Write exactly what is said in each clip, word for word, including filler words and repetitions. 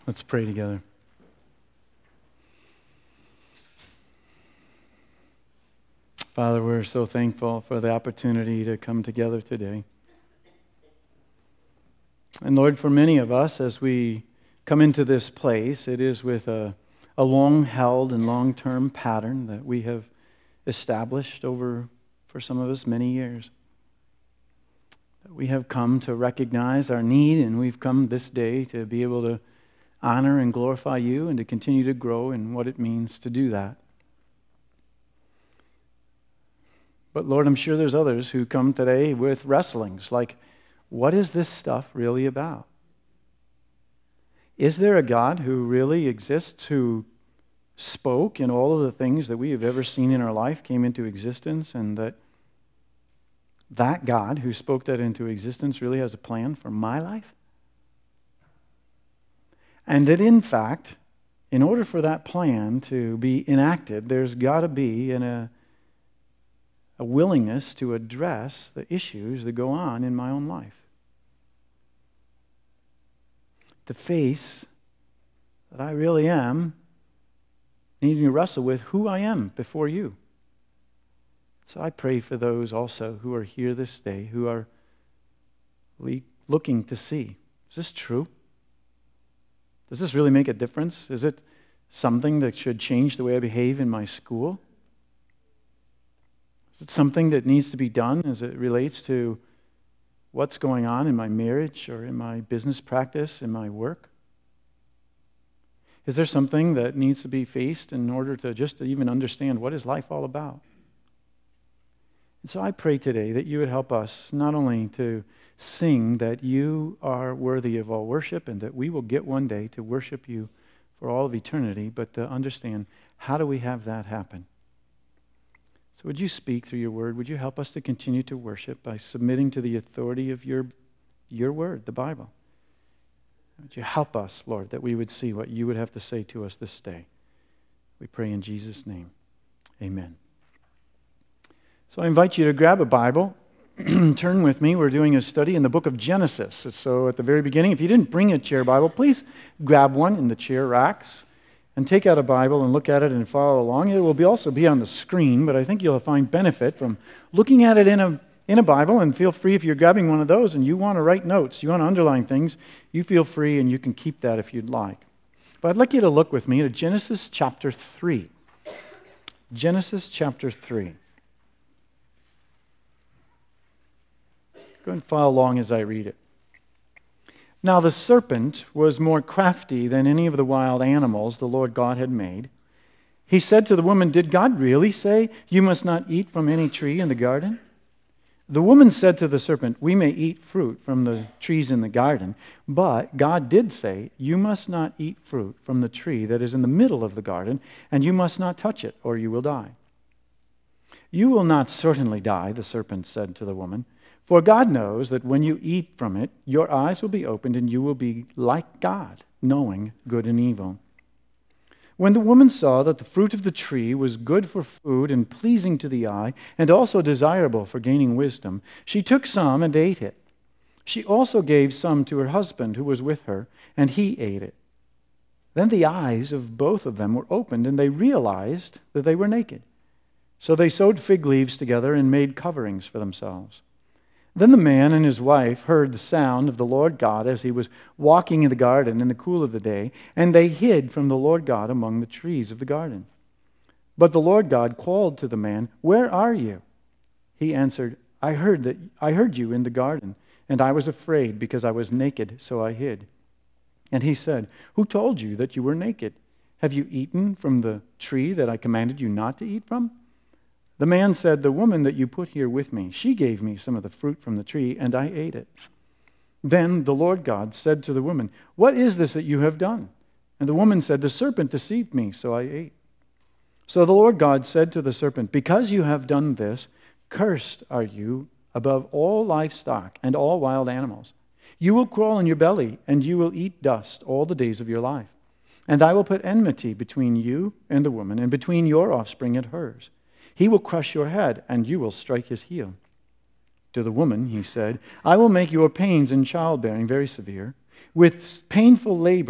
Let's pray together. Father, we're so thankful for the opportunity to come together today. And Lord, for many of us, as we come into this place, it is with a, a long-held and long-term pattern that we have established over, for some of us, many years. We have come to recognize our need, and we've come this day to be able to honor and glorify you and to continue to grow in what it means to do that. But Lord, I'm sure there's others who come today with wrestlings, like, what is this stuff really about? Is there a God who really exists, who spoke and all of the things that we have ever seen in our life came into existence, and that that God who spoke that into existence really has a plan for my life? And that in fact, in order for that plan to be enacted, there's got to be in a, a willingness to address the issues that go on in my own life. To face that I really am needing to wrestle with who I am before you. So I pray for those also who are here this day, who are le- looking to see, is this true? Does this really make a difference? Is it something that should change the way I behave in my school? Is it something that needs to be done as it relates to what's going on in my marriage or in my business practice, in my work? Is there something that needs to be faced in order to just even understand what is life all about? And so I pray today that you would help us not only to sing that you are worthy of all worship and that we will get one day to worship you for all of eternity, but to understand, how do we have that happen? So would you speak through your word? Would you help us to continue to worship by submitting to the authority of your, your word, the Bible? Would you help us, Lord, that we would see what you would have to say to us this day? We pray in Jesus' name. Amen. So I invite you to grab a Bible. Turn with me. We're doing a study in the book of Genesis. So at the very beginning, if you didn't bring a chair Bible, please grab one in the chair racks and take out a Bible and look at it and follow along. It will be also be on the screen, but I think you'll find benefit from looking at it in a in a Bible. And feel free, if you're grabbing one of those and you want to write notes, you want to underline things, you feel free and you can keep that if you'd like. But I'd like you to look with me at Genesis chapter three. Genesis chapter three. Go and follow along as I read it. Now the serpent was more crafty than any of the wild animals the Lord God had made. He said to the woman, "Did God really say, 'You must not eat from any tree in the garden'?" The woman said to the serpent, "We may eat fruit from the trees in the garden, but God did say, 'You must not eat fruit from the tree that is in the middle of the garden, and you must not touch it, or you will die.'" "You will not certainly die," the serpent said to the woman, "for God knows that when you eat from it, your eyes will be opened and you will be like God, knowing good and evil." When the woman saw that the fruit of the tree was good for food and pleasing to the eye, and also desirable for gaining wisdom, she took some and ate it. She also gave some to her husband who was with her, and he ate it. Then the eyes of both of them were opened, and they realized that they were naked. So they sewed fig leaves together and made coverings for themselves. Then the man and his wife heard the sound of the Lord God as he was walking in the garden in the cool of the day, and they hid from the Lord God among the trees of the garden. But the Lord God called to the man, "Where are you?" He answered, I heard that I heard you in the garden, and I was afraid because I was naked, so I hid." And he said, "Who told you that you were naked? Have you eaten from the tree that I commanded you not to eat from?" The man said, "The woman that you put here with me, she gave me some of the fruit from the tree, and I ate it." Then the Lord God said to the woman, "What is this that you have done?" And the woman said, "The serpent deceived me, so I ate." So the Lord God said to the serpent, "Because you have done this, cursed are you above all livestock and all wild animals. You will crawl on your belly, and you will eat dust all the days of your life. And I will put enmity between you and the woman, and between your offspring and hers. He will crush your head, and you will strike his heel." To the woman he said, "I will make your pains in childbearing very severe. With painful labor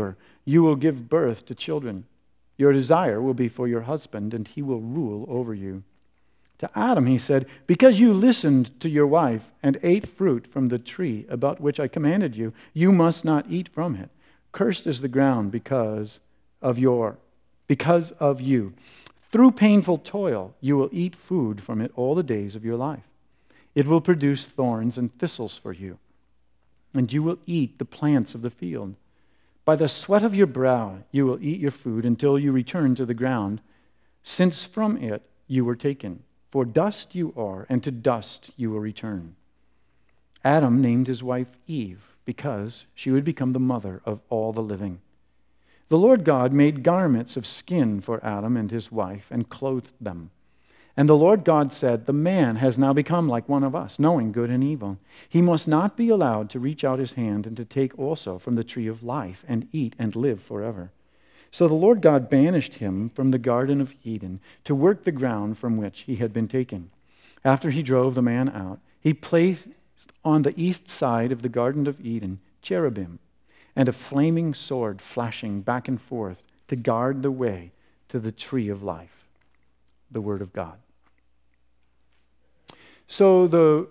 You will give birth to children. Your desire will be for your husband, and he will rule over you. To Adam he said, because you listened to your wife and ate fruit from the tree about which I commanded you, you must not eat from it. Cursed is the ground because of your, because of you. Through painful toil you will eat food from it all the days of your life. It will produce thorns and thistles for you, and you will eat the plants of the field. By the sweat of your brow you will eat your food until you return to the ground, since from it you were taken. For dust you are, and to dust you will return. Adam named his wife Eve, because she would become the mother of all the living. The Lord God made garments of skin for Adam and his wife, and clothed them. And the Lord God said, the man has now become like one of us, knowing good and evil. He must not be allowed to reach out his hand and to take also from the tree of life and eat and live forever. So the Lord God banished him from the Garden of Eden to work the ground from which he had been taken. After he drove the man out, he placed on the east side of the Garden of Eden cherubim and a flaming sword flashing back and forth to guard the way to the tree of life, the Word of God. So the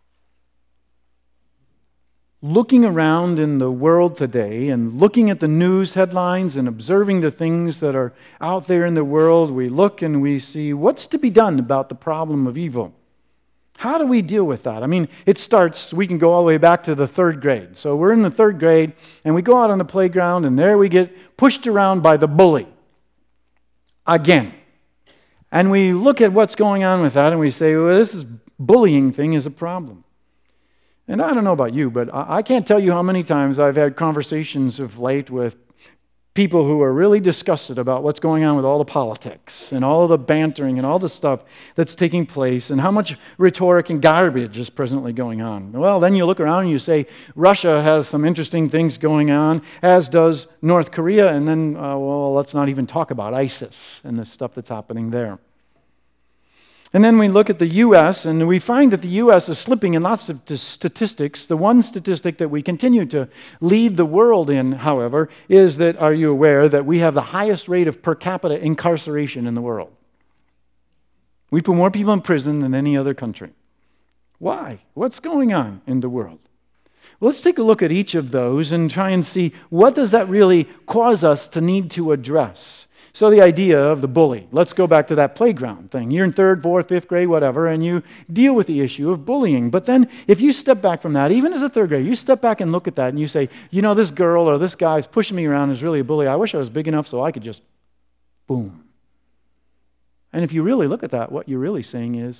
looking around in the world today and looking at the news headlines and observing the things that are out there in the world, we look and we see what's to be done about the problem of evil. How do we deal with that? I mean, it starts, we can go all the way back to the third grade. So we're in the third grade and we go out on the playground and there we get pushed around by the bully again. And we look at what's going on with that and we say, well, this is bullying thing is a problem. And I don't know about you, but I can't tell you how many times I've had conversations of late with people who are really disgusted about what's going on with all the politics and all of the bantering and all the stuff that's taking place and how much rhetoric and garbage is presently going on. Well, then you look around and you say, Russia has some interesting things going on, as does North Korea, and then, uh, well, let's not even talk about ISIS and the stuff that's happening there. And then we look at the U S, and we find that the U S is slipping in lots of statistics. The one statistic that we continue to lead the world in, however, is that, are you aware, that we have the highest rate of per capita incarceration in the world? We put more people in prison than any other country. Why? What's going on in the world? Well, let's take a look at each of those and try and see what does that really cause us to need to address. So the idea of the bully, let's go back to that playground thing. You're in third, fourth, fifth grade, whatever, and you deal with the issue of bullying. But then if you step back from that, even as a third grader, you step back and look at that and you say, you know, this girl or this guy is pushing me around is really a bully. I wish I was big enough so I could just boom. And if you really look at that, what you're really saying is,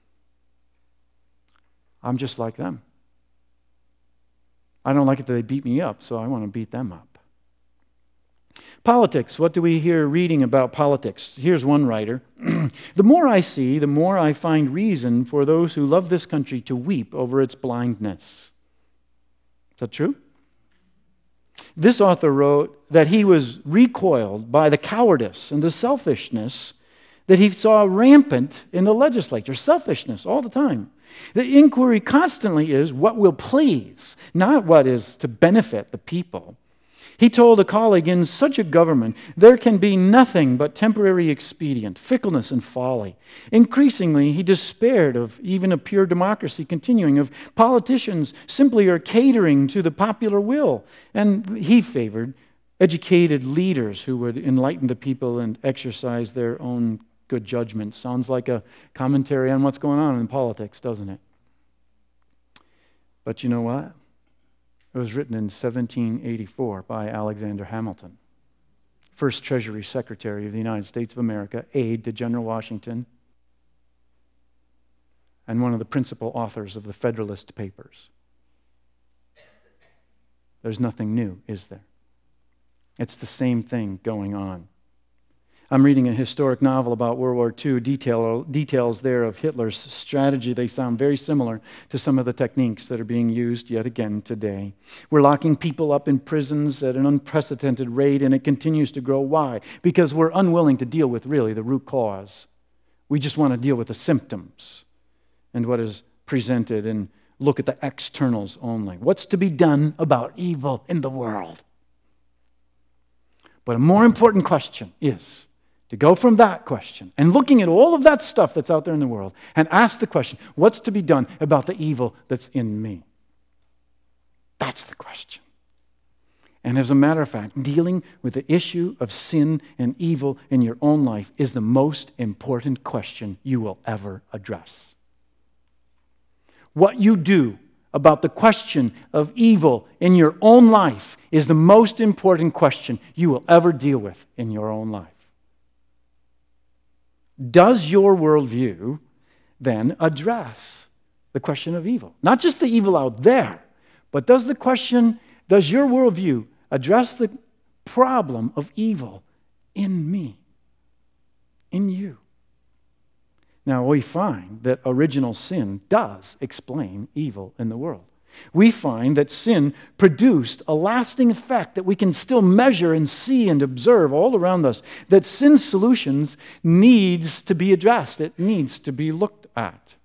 I'm just like them. I don't like it that they beat me up, so I want to beat them up. Politics. What do we hear reading about politics? Here's one writer. The more I see, the more I find reason for those who love this country to weep over its blindness. Is that true? This author wrote that he was recoiled by the cowardice and the selfishness that he saw rampant in the legislature. Selfishness all the time. The inquiry constantly is what will please, not what is to benefit the people. He told a colleague, in such a government, there can be nothing but temporary expedient, fickleness, and folly. Increasingly, he despaired of even a pure democracy continuing, of politicians simply are catering to the popular will. And he favored educated leaders who would enlighten the people and exercise their own good judgment. Sounds like a commentary on what's going on in politics, doesn't it? But you know what? It was written in seventeen eighty-four by Alexander Hamilton, first Treasury Secretary of the United States of America, aide to General Washington, and one of the principal authors of the Federalist Papers. There's nothing new, is there? It's the same thing going on. I'm reading a historic novel about World War Two, detail, details there of Hitler's strategy. They sound very similar to some of the techniques that are being used yet again today. We're locking people up in prisons at an unprecedented rate, and it continues to grow. Why? Because we're unwilling to deal with really the root cause. We just want to deal with the symptoms and what is presented and look at the externals only. What's to be done about evil in the world? But a more important question is to go from that question and looking at all of that stuff that's out there in the world and ask the question, what's to be done about the evil that's in me? That's the question. And as a matter of fact, dealing with the issue of sin and evil in your own life is the most important question you will ever address. What you do about the question of evil in your own life is the most important question you will ever deal with in your own life. Does your worldview then address the question of evil? Not just the evil out there, but does the question, does your worldview address the problem of evil in me, in you? Now, we find that original sin does explain evil in the world. We find that sin produced a lasting effect that we can still measure and see and observe all around us, that sin's solutions needs to be addressed. It needs to be looked at.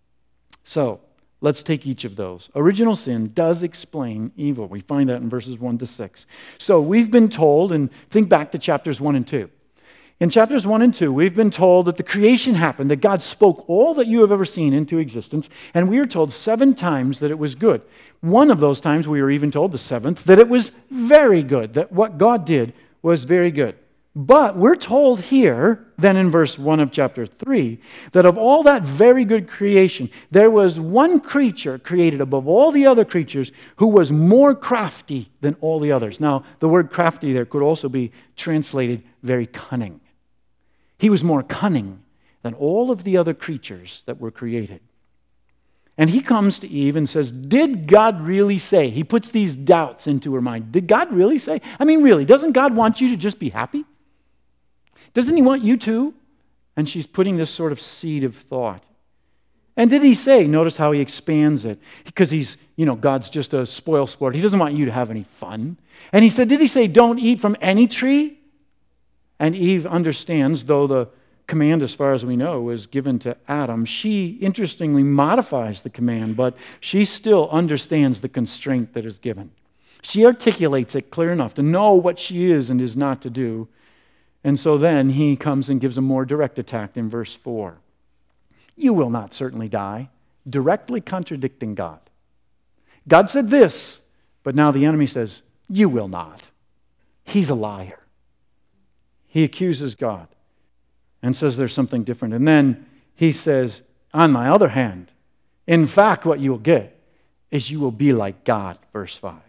So, let's take each of those. Original sin does explain evil. We find that in verses one to six. So, we've been told, and think back to chapters one and two. In chapters one and two, we've been told that the creation happened, that God spoke all that you have ever seen into existence, and we are told seven times that it was good. One of those times we were even told, the seventh, that it was very good, that what God did was very good. But we're told here, then in verse one of chapter three, that of all that very good creation, there was one creature created above all the other creatures who was more crafty than all the others. Now, the word crafty there could also be translated very cunning. He was more cunning than all of the other creatures that were created. And he comes to Eve and says, did God really say? He puts these doubts into her mind. Did God really say? I mean, really, doesn't God want you to just be happy? Doesn't he want you to? And she's putting this sort of seed of thought. And did he say, notice how he expands it, because he's, you know, God's just a spoil sport. He doesn't want you to have any fun. And he said, did he say, don't eat from any tree? And Eve understands, though the command, as far as we know, was given to Adam, she interestingly modifies the command, but she still understands the constraint that is given. She articulates it clear enough to know what she is and is not to do. And so then he comes and gives a more direct attack in verse four. You will not certainly die, directly contradicting God. God said this, but now the enemy says, you will not. He's a liar. He accuses God and says there's something different. And then he says, on the other hand, in fact, what you will get is you will be like God, verse five.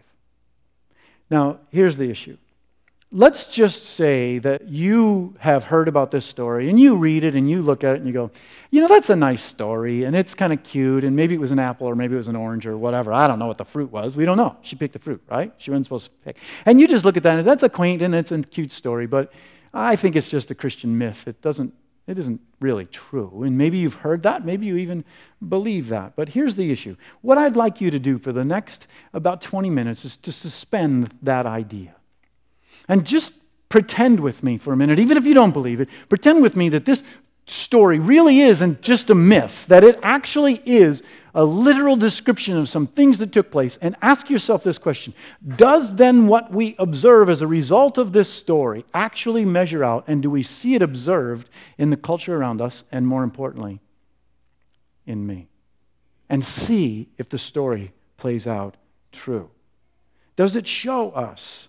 Now, here's the issue. Let's just say that you have heard about this story and you read it and you look at it and you go, you know, that's a nice story and it's kind of cute and maybe it was an apple or maybe it was an orange or whatever. I don't know what the fruit was. We don't know. She picked the fruit, right? She wasn't supposed to pick. And you just look at that and that's a quaint and it's a cute story, but I think it's just a Christian myth. It doesn't, it isn't really true. And maybe you've heard that. Maybe you even believe that. But here's the issue. What I'd like you to do for the next about twenty minutes is to suspend that idea. And just pretend with me for a minute, even if you don't believe it, pretend with me that this story really isn't just a myth, that it actually is a literal description of some things that took place, and ask yourself this question. Does then what we observe as a result of this story actually measure out, and do we see it observed in the culture around us, and more importantly, in me? And see if the story plays out true. Does it show us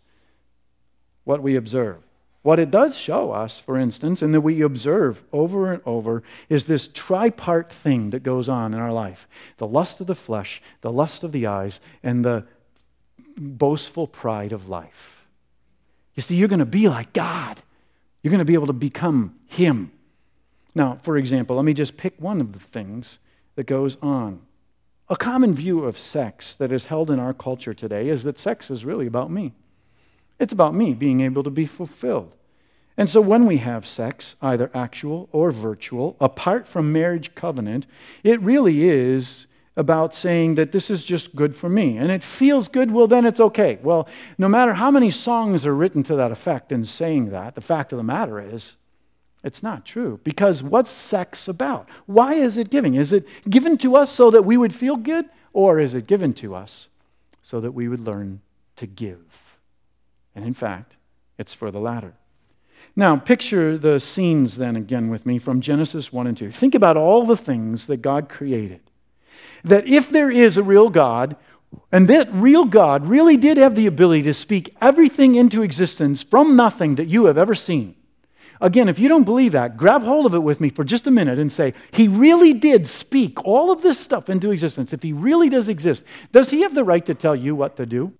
what we observe? What it does show us, for instance, and that we observe over and over, is this tripart thing that goes on in our life. The lust of the flesh, the lust of the eyes, and the boastful pride of life. You see, you're going to be like God. You're going to be able to become Him. Now, for example, let me just pick one of the things that goes on. A common view of sex that is held in our culture today is that sex is really about me. It's about me being able to be fulfilled. And so when we have sex, either actual or virtual, apart from marriage covenant, it really is about saying that this is just good for me. And it feels good, well, then it's okay. Well, no matter how many songs are written to that effect in saying that, the fact of the matter is, it's not true. Because what's sex about? Why is it giving? Is it given to us so that we would feel good? Or is it given to us so that we would learn to give? And in fact, It's for the latter. Now, picture the scenes then again with me from Genesis one and two. Think about all the things that God created. That if there is a real God, and that real God really did have the ability to speak everything into existence from nothing that you have ever seen. Again, if you don't believe that, grab hold of it with me for just a minute and say, He really did speak all of this stuff into existence. If He really does exist, does He have the right to tell you what to do?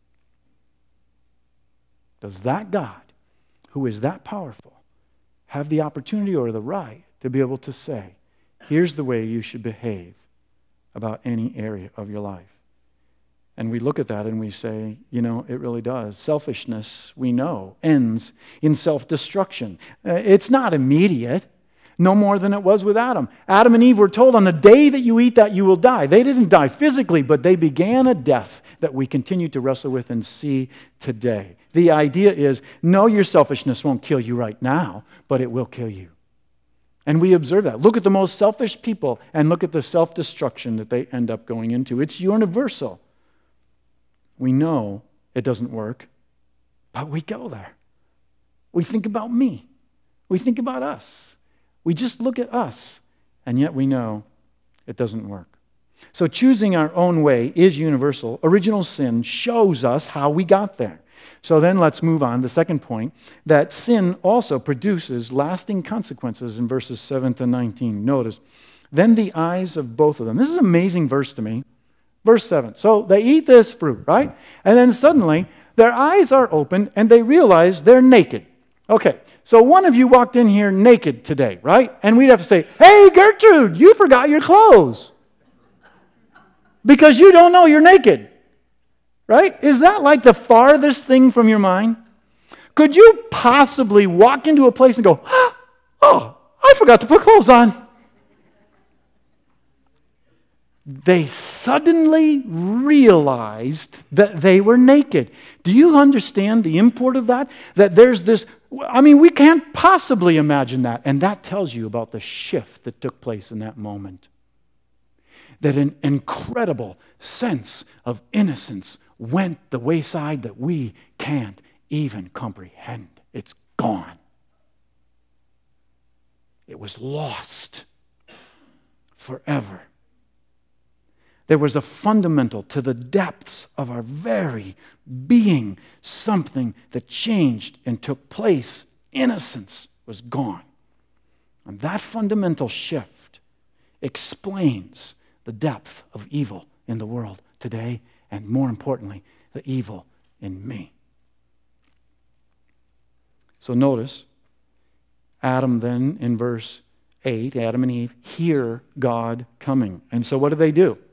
Does that God, who is that powerful, have the opportunity or the right to be able to say, here's the way you should behave about any area of your life? And we look at that and we say, you know, it really does. Selfishness, we know, ends in self-destruction. Uh, it's not immediate, no more than it was with Adam. Adam and Eve were told, on the day that you eat that, you will die. They didn't die physically, but they began a death that we continue to wrestle with and see today. The idea is, no, your selfishness won't kill you right now, but it will kill you. And we observe that. Look at the most selfish people and look at the self-destruction that they end up going into. It's universal. We know it doesn't work, but we go there. We think about me. We think about us. We just look at us, and yet we know it doesn't work. So choosing our own way is universal. Original sin shows us how we got there. So then let's move on. The second point, that sin also produces lasting consequences in verses seven to nineteen. Notice, then the eyes of both of them. This is an amazing verse to me. Verse seven. So they eat this fruit, right? And then suddenly their eyes are opened and they realize they're naked. Okay, so one of you walked in here naked today, right? And we'd have to say, hey, Gertrude, you forgot your clothes. Because you don't know you're naked. Right? Is that like the farthest thing from your mind? Could you possibly walk into a place and go, oh, I forgot to put clothes on? They suddenly realized that they were naked. Do you understand the import of that? That there's this, I mean, we can't possibly imagine that. And that tells you about the shift that took place in that moment. That an incredible sense of innocence went the wayside that we can't even comprehend. It's gone. It was lost forever. There was a fundamental to the depths of our very being, something that changed and took place. Innocence was gone. And that fundamental shift explains the depth of evil in the world today, and more importantly, the evil in me. So notice, Adam then in verse eight, Adam and Eve hear God coming. And so what do they do?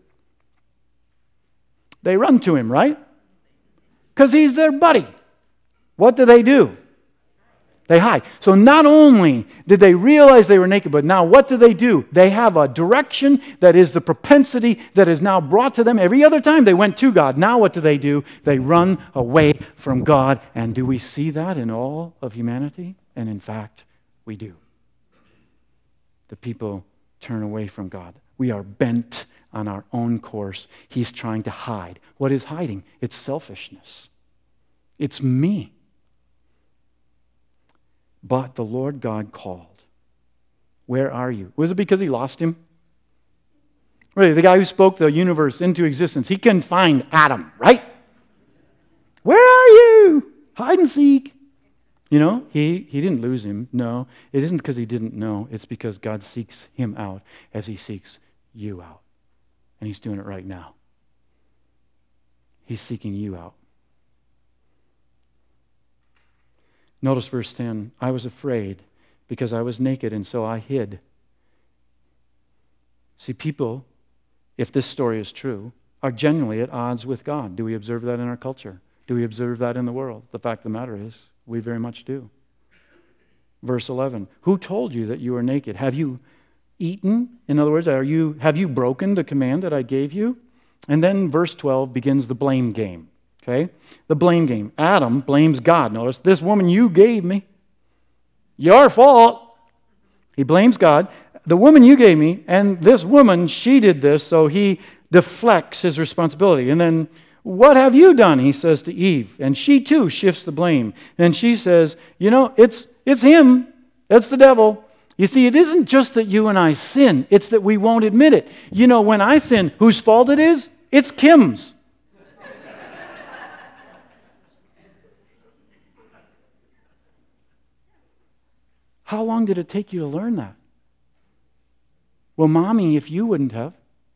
They run to him, right? Because he's their buddy. What do they do? They hide. So not only did they realize they were naked, but now what do they do? They have a direction that is the propensity that is now brought to them. Every other time they went to God. Now what do they do? They run away from God. And do we see that in all of humanity? And in fact, we do. The people turn away from God. We are bent on our own course. He's trying to hide. What is hiding? It's selfishness. It's me. But the Lord God called. Where are you? Was it because he lost him? Really, the guy who spoke the universe into existence, he couldn't find Adam, right? Where are you? Hide and seek. You know, he, he didn't lose him. No, it isn't because he didn't know. It's because God seeks him out as he seeks you out. And he's doing it right now. He's seeking you out. Notice verse ten. I was afraid because I was naked and so I hid. See, people, if this story is true, are genuinely at odds with God. Do we observe that in our culture? Do we observe that in the world? The fact of the matter is, we very much do. Verse eleven. Who told you that you were naked? Have you eaten? In other words, are you have you broken the command that I gave you? And then verse twelve begins the blame game. Okay? The blame game. Adam blames God. Notice, this woman you gave me, your fault. He blames God. The woman you gave me, and this woman, she did this, so he deflects his responsibility. And then what have you done? He says to Eve. And she too shifts the blame. And she says, you know, it's, it's him. It's the devil. You see, it isn't just that you and I sin. It's that we won't admit it. You know, when I sin, whose fault it is? It's Kim's. How long did it take you to learn that? Well, Mommy, if you wouldn't have.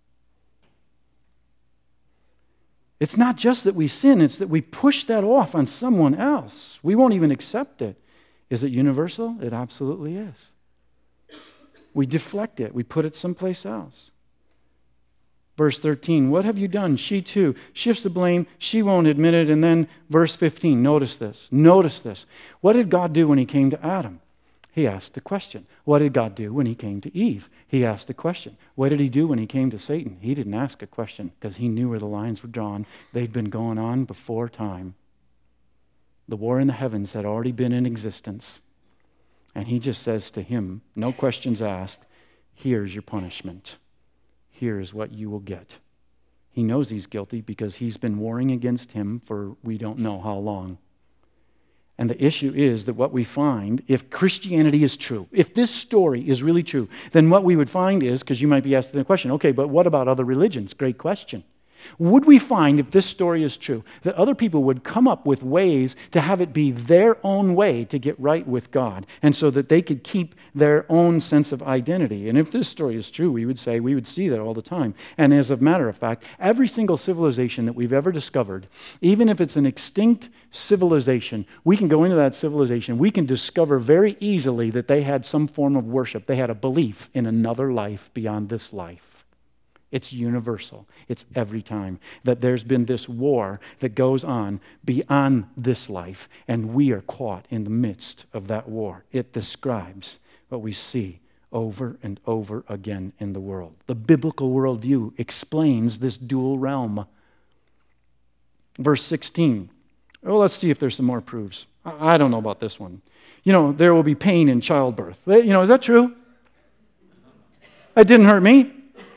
It's not just that we sin, it's that we push that off on someone else. We won't even accept it. Is it universal? It absolutely is. We deflect it. We put it someplace else. Verse thirteen, what have you done? She too shifts the blame. She won't admit it. And then verse fifteen, notice this. Notice this. What did God do when he came to Adam? He asked a question. What did God do when he came to Eve? He asked a question. What did he do when he came to Satan? He didn't ask a question because he knew where the lines were drawn. They'd been going on before time. The war in the heavens had already been in existence. And he just says to him, no questions asked, here's your punishment. Here's what you will get. He knows he's guilty because he's been warring against him for we don't know how long. And the issue is that what we find, if Christianity is true, if this story is really true, then what we would find is, because you might be asking the question, okay, but what about other religions? Great question. Would we find, if this story is true, that other people would come up with ways to have it be their own way to get right with God, and so that they could keep their own sense of identity? And if this story is true, we would say, we would see that all the time. And as a matter of fact, every single civilization that we've ever discovered, even if it's an extinct civilization, we can go into that civilization, we can discover very easily that they had some form of worship. They had a belief in another life beyond this life. It's universal. It's every time that there's been this war that goes on beyond this life, and we are caught in the midst of that war. It describes what we see over and over again in the world. The biblical worldview explains this dual realm. Verse sixteen. Well, let's see if there's some more proofs. I don't know about this one. You know, there will be pain in childbirth. You know, is that true? That didn't hurt me.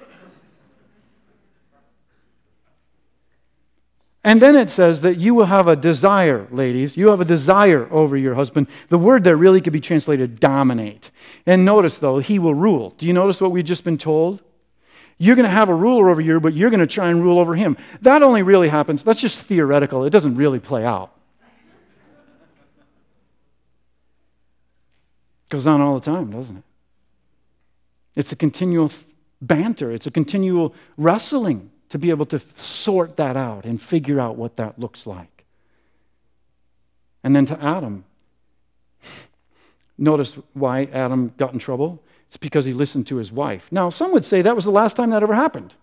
And then it says that you will have a desire, ladies. You have a desire over your husband. The word there really could be translated dominate. And notice, though, he will rule. Do you notice what we've just been told? You're going to have a ruler over you, but you're going to try and rule over him. That only really happens. That's just theoretical. It doesn't really play out. It goes on all the time, doesn't it? It's a continual banter. It's a continual wrestling to be able to sort that out and figure out what that looks like. And then to Adam. Notice why Adam got in trouble? It's because he listened to his wife. Now, some would say that was the last time that ever happened.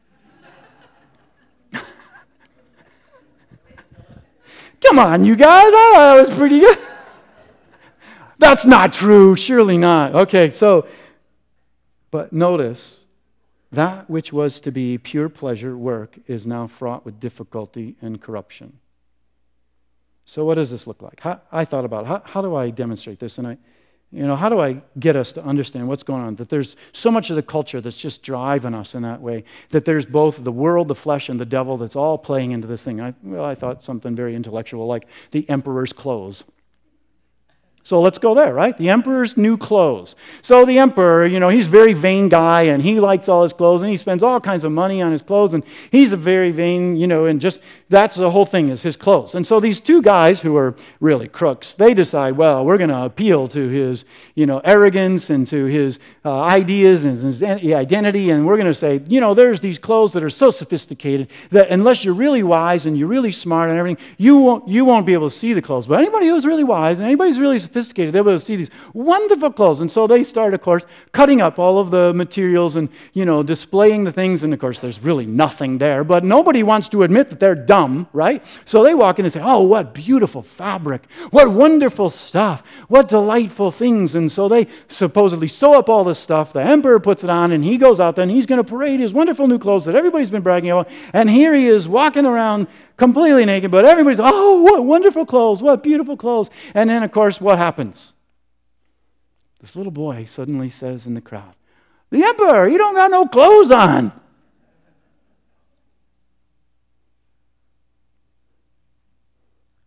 Come on, you guys. Oh, that was pretty good. That's not true. Surely not. Okay, so, but notice, that which was to be pure pleasure work is now fraught with difficulty and corruption. So what does this look like? How, I thought about how, how do I demonstrate this? And I, you know, how do I get us to understand what's going on? That there's so much of the culture that's just driving us in that way. That there's both the world, the flesh, and the devil that's all playing into this thing. I, well, I thought something very intellectual like the emperor's clothes. So let's go there, right? The emperor's new clothes. So the emperor, you know, he's a very vain guy, and he likes all his clothes, and he spends all kinds of money on his clothes, and he's a very vain, you know, and just, that's the whole thing is his clothes. And so these two guys who are really crooks, they decide, well, we're going to appeal to his, you know, arrogance and to his uh, ideas and his identity, and we're going to say, you know, there's these clothes that are so sophisticated that unless you're really wise and you're really smart and everything, you won't, you won't be able to see the clothes. But anybody who's really wise and anybody who's really sophisticated, they'll be able to see these wonderful clothes. And so they start, of course, cutting up all of the materials and, you know, displaying the things. And, of course, there's really nothing there. But nobody wants to admit that they're dumb, right? So they walk in and say, oh, what beautiful fabric. What wonderful stuff. What delightful things. And so they supposedly sew up all this stuff. The emperor puts it on, and he goes out there, and he's going to parade his wonderful new clothes that everybody's been bragging about. And here he is walking around completely naked, but everybody's, oh, what wonderful clothes, what beautiful clothes. And then, of course, what happens? This little boy suddenly says in the crowd, the emperor, you don't got no clothes on.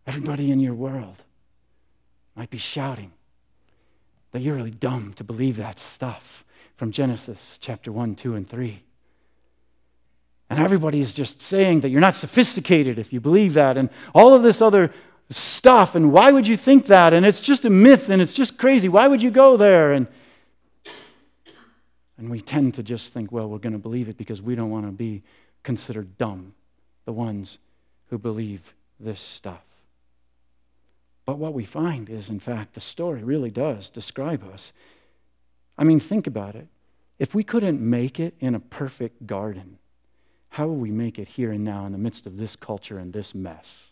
Everybody in your world might be shouting that you're really dumb to believe that stuff from Genesis chapter one, two, and three. And everybody is just saying that you're not sophisticated if you believe that, and all of this other stuff, and why would you think that? And it's just a myth, and it's just crazy. Why would you go there? And, and we tend to just think, well, we're going to believe it because we don't want to be considered dumb, the ones who believe this stuff. But what we find is, in fact, the story really does describe us. I mean, think about it. If we couldn't make it in a perfect garden, how will we make it here and now in the midst of this culture and this mess?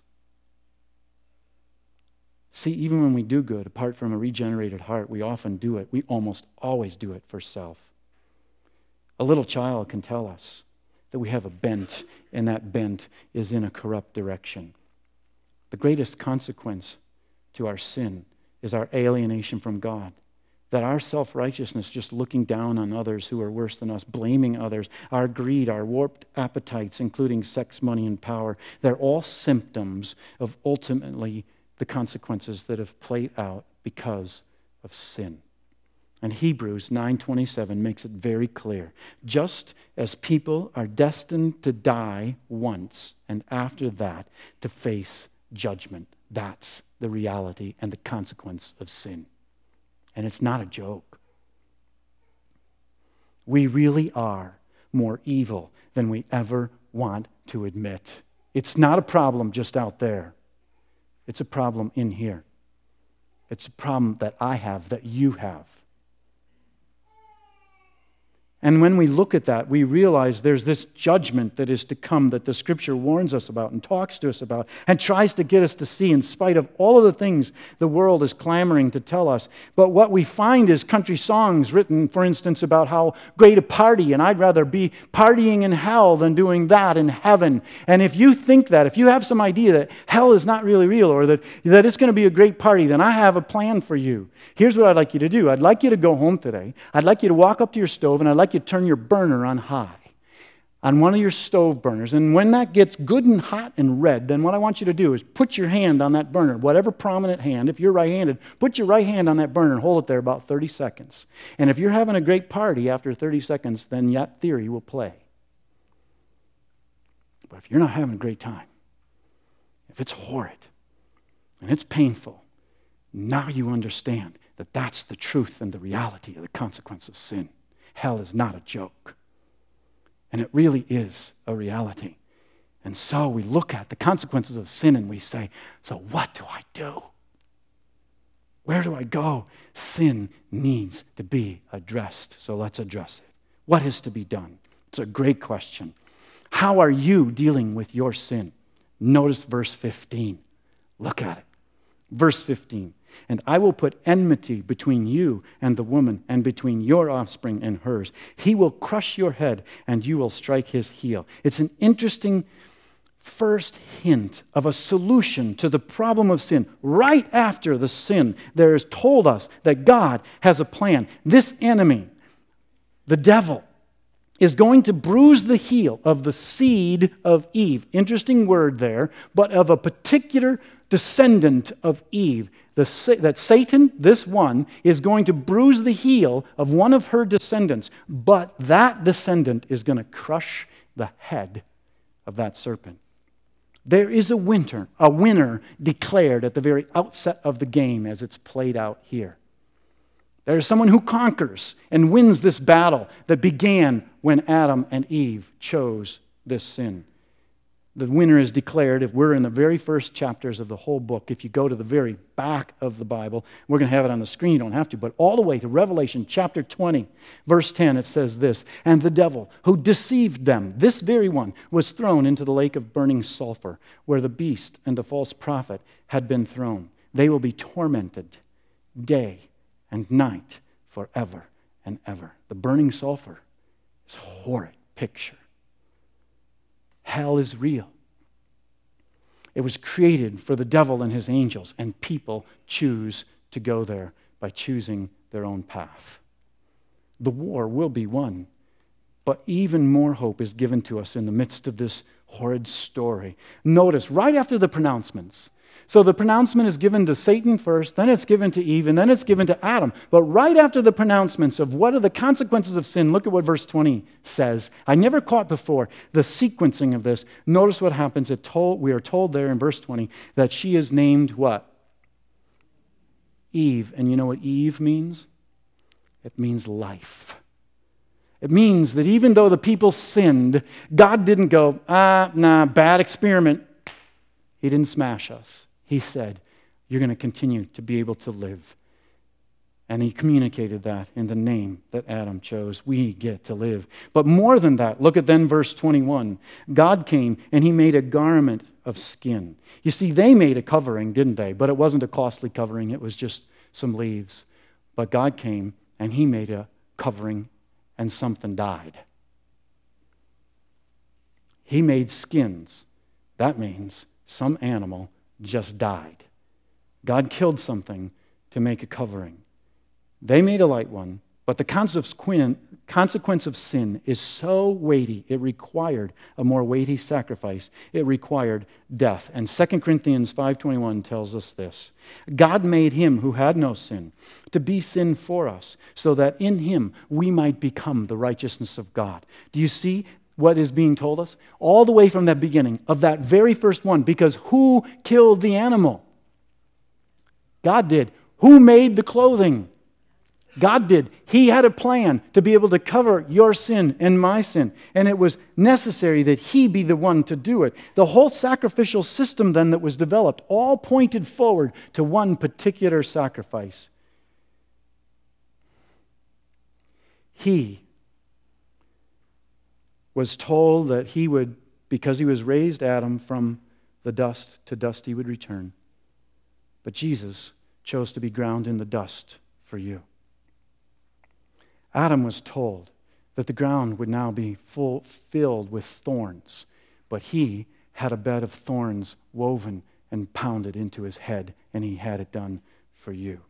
See, even when we do good, apart from a regenerated heart, we often do it. We almost always do it for self. A little child can tell us that we have a bent, and that bent is in a corrupt direction. The greatest consequence to our sin is our alienation from God. That our self-righteousness, just looking down on others who are worse than us, blaming others, our greed, our warped appetites, including sex, money, and power, they're all symptoms of ultimately the consequences that have played out because of sin. And Hebrews nine twenty-seven makes it very clear. Just as people are destined to die once, and after that to face judgment, that's the reality and the consequence of sin. And it's not a joke. We really are more evil than we ever want to admit. It's not a problem just out there. It's a problem in here. It's a problem that I have, that you have. And when we look at that, we realize there's this judgment that is to come that the Scripture warns us about and talks to us about and tries to get us to see in spite of all of the things the world is clamoring to tell us. But what we find is country songs written, for instance, about how great a party, and I'd rather be partying in hell than doing that in heaven. And if you think that, if you have some idea that hell is not really real or that, that it's going to be a great party, then I have a plan for you. Here's what I'd like you to do. I'd like you to go home today. I'd like you to walk up to your stove, and I'd like you turn your burner on high, on one of your stove burners. And when that gets good and hot and red, then what I want you to do is put your hand on that burner, whatever prominent hand. If you're right-handed, put your right hand on that burner and hold it there about thirty seconds. And if you're having a great party after thirty seconds, then that theory will play. But if you're not having a great time, if it's horrid and it's painful, now you understand that that's the truth and the reality of the consequence of sin. Hell is not a joke. And it really is a reality. And so we look at the consequences of sin and we say, so what do I do? Where do I go? Sin needs to be addressed. So let's address it. What is to be done? It's a great question. How are you dealing with your sin? Notice verse fifteen. Look at it. Verse fifteen. And I will put enmity between you and the woman, and between your offspring and hers. He will crush your head, and you will strike his heel. It's an interesting first hint of a solution to the problem of sin. Right after the sin, there is told us that God has a plan. This enemy, the devil, is going to bruise the heel of the seed of Eve. Interesting word there, but of a particular descendant of Eve. The, that Satan, this one, is going to bruise the heel of one of her descendants, but that descendant is going to crush the head of that serpent. There is a winner, a winner declared at the very outset of the game as it's played out here. There is someone who conquers and wins this battle that began when Adam and Eve chose this sin. The winner is declared. If we're in the very first chapters of the whole book, if you go to the very back of the Bible, we're going to have it on the screen, you don't have to, but all the way to Revelation chapter twenty, verse ten, it says this, and the devil who deceived them, this very one, was thrown into the lake of burning sulfur, where the beast and the false prophet had been thrown. They will be tormented day and night forever and ever. The burning sulfur is a horrid picture. Hell is real. It was created for the devil and his angels, and people choose to go there by choosing their own path. The war will be won, but even more hope is given to us in the midst of this horrid story. Notice, right after the pronouncements, So the pronouncement is given to Satan first, then it's given to Eve, and then it's given to Adam. But right after the pronouncements of what are the consequences of sin, look at what verse twenty says. I never caught before the sequencing of this. Notice what happens. It told, we are told there in verse twenty that she is named what? Eve. And you know what Eve means? It means life. It means that even though the people sinned, God didn't go, ah, nah, bad experiment. He didn't smash us. He said, you're going to continue to be able to live. And he communicated that in the name that Adam chose. We get to live. But more than that, look at then verse twenty-one. God came and he made a garment of skin. You see, they made a covering, didn't they? But it wasn't a costly covering. It was just some leaves. But God came and he made a covering and something died. He made skins. That means some animal just died. God killed something to make a covering. They made a light one, but the consequence of sin is so weighty, it required a more weighty sacrifice. It required death. And Second Corinthians five twenty-one tells us this. God made him who had no sin to be sin for us, so that in him we might become the righteousness of God. Do you see what is being told us? All the way from that beginning of that very first one, because who killed the animal? God did. Who made the clothing? God did. He had a plan to be able to cover your sin and my sin, and it was necessary that he be the one to do it. The whole sacrificial system then that was developed all pointed forward to one particular sacrifice. He was told that he would, because he was raised Adam from the dust, to dust he would return. But Jesus chose to be ground in the dust for you. Adam was told that the ground would now be full, filled with thorns, but he had a bed of thorns woven and pounded into his head, and he had it done for you.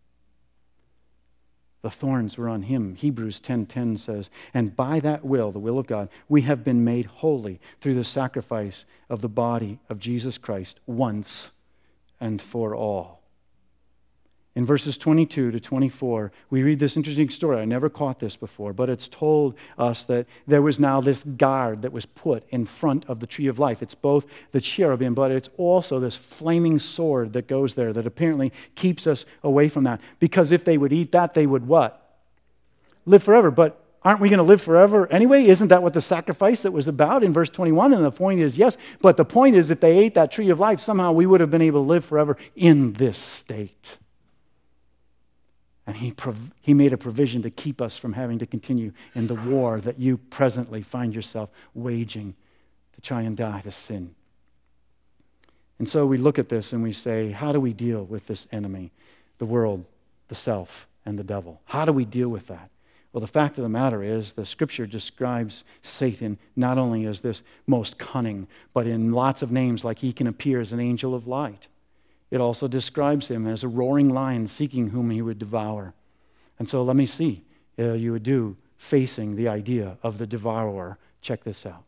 The thorns were on him. Hebrews ten ten says, and by that will, the will of God, we have been made holy through the sacrifice of the body of Jesus Christ once and for all. In verses twenty-two to twenty-four, we read this interesting story. I never caught this before, but it's told us that there was now this guard that was put in front of the tree of life. It's both the cherubim, but it's also this flaming sword that goes there that apparently keeps us away from that. Because if they would eat that, they would what? Live forever. But aren't we going to live forever anyway? Isn't that what the sacrifice that was about in verse twenty-one? And the point is, yes. But the point is, if they ate that tree of life, somehow we would have been able to live forever in this state. And he, prov- he made a provision to keep us from having to continue in the war that you presently find yourself waging to try and die to sin. And so we look at this and we say, how do we deal with this enemy, the world, the self, and the devil? How do we deal with that? Well, the fact of the matter is the Scripture describes Satan not only as this most cunning, but in lots of names like he can appear as an angel of light. It also describes him as a roaring lion seeking whom he would devour. And so let me see uh, you would do facing the idea of the devourer. Check this out.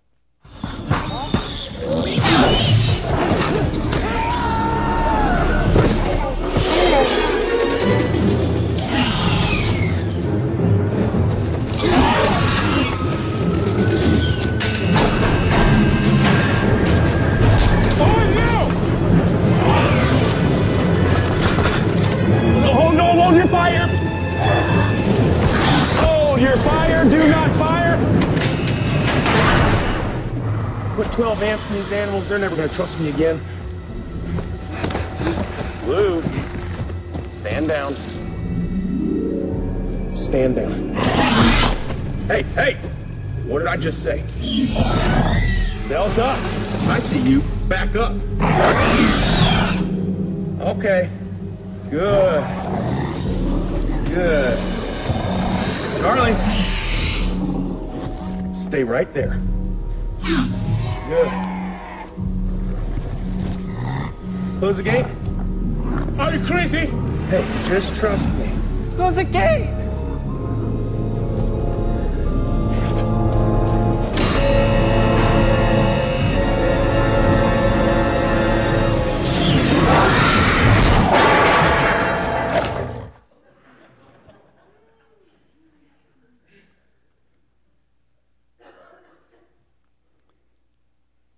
Hold your fire! Hold your fire! Do not fire! Put twelve amps in these animals, they're never going to trust me again. Blue, stand down. Stand down. Hey, hey! What did I just say? Belt up. I see you. Back up. Okay. Good. Good. Charlie. Stay right there. Good. Close the gate. Are you crazy? Hey, just trust me. Close the gate.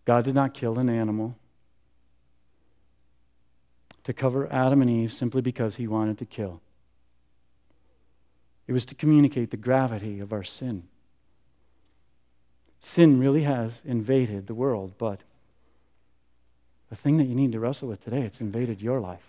God did not kill an animal to cover Adam and Eve simply because he wanted to kill. It was to communicate the gravity of our sin. Sin really has invaded the world, but the thing that you need to wrestle with today, it's invaded your life.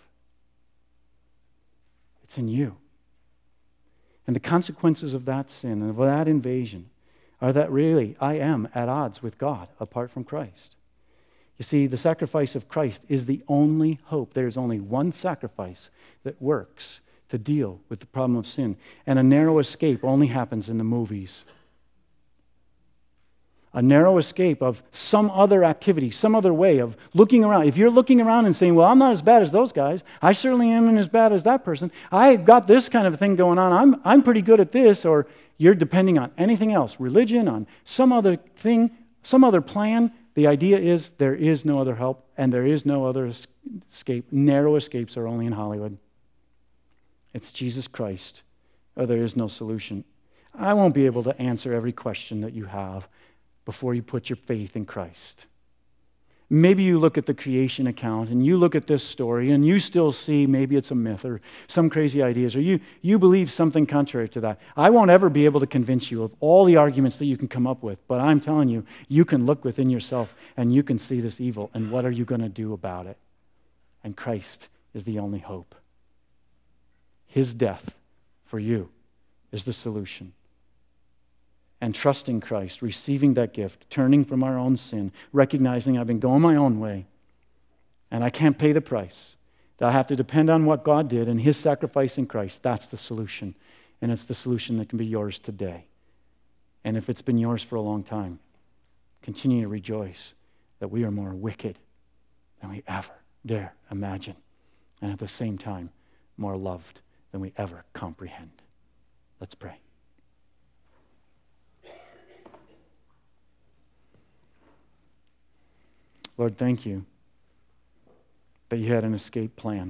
It's in you. And the consequences of that sin and of that invasion are that really I am at odds with God apart from Christ. You see, the sacrifice of Christ is the only hope. There is only one sacrifice that works to deal with the problem of sin. And a narrow escape only happens in the movies. A narrow escape of some other activity, some other way of looking around. If you're looking around and saying, well, I'm not as bad as those guys. I certainly am as bad as that person. I got this kind of thing going on. I'm, I'm pretty good at this. Or you're depending on anything else, religion, on some other thing, some other plan. The idea is there is no other help and there is no other escape. Narrow escapes are only in Hollywood. It's Jesus Christ, or there is no solution. I won't be able to answer every question that you have before you put your faith in Christ. Maybe you look at the creation account and you look at this story and you still see maybe it's a myth or some crazy ideas, or you, you believe something contrary to that. I won't ever be able to convince you of all the arguments that you can come up with, but I'm telling you, you can look within yourself and you can see this evil, and what are you going to do about it? And Christ is the only hope. His death for you is the solution. And trusting Christ, receiving that gift, turning from our own sin, recognizing I've been going my own way, and I can't pay the price. That I have to depend on what God did and His sacrifice in Christ. That's the solution. And it's the solution that can be yours today. And if it's been yours for a long time, continue to rejoice that we are more wicked than we ever dare imagine. And at the same time, more loved than we ever comprehend. Let's pray. Lord, thank you that you had an escape plan.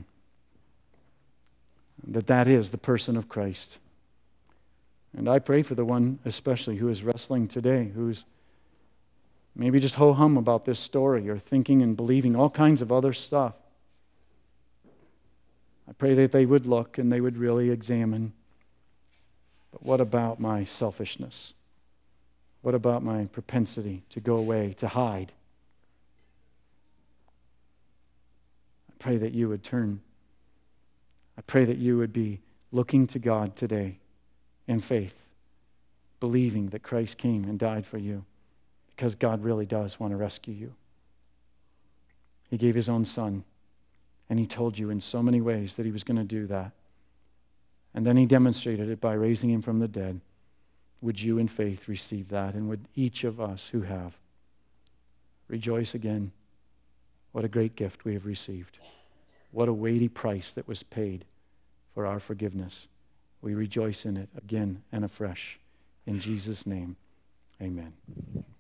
That that is the person of Christ. And I pray for the one especially who is wrestling today, who's maybe just ho-hum about this story or thinking and believing all kinds of other stuff. I pray that they would look and they would really examine. But what about my selfishness? What about my propensity to go away, to hide? I pray that you would turn. I pray that you would be looking to God today in faith, believing that Christ came and died for you, because God really does want to rescue you. He gave His own Son, and He told you in so many ways that He was going to do that. And then He demonstrated it by raising Him from the dead. Would you in faith receive that? And would each of us who have rejoice again? What a great gift we have received. What a weighty price that was paid for our forgiveness. We rejoice in it again and afresh. In Jesus' name, amen.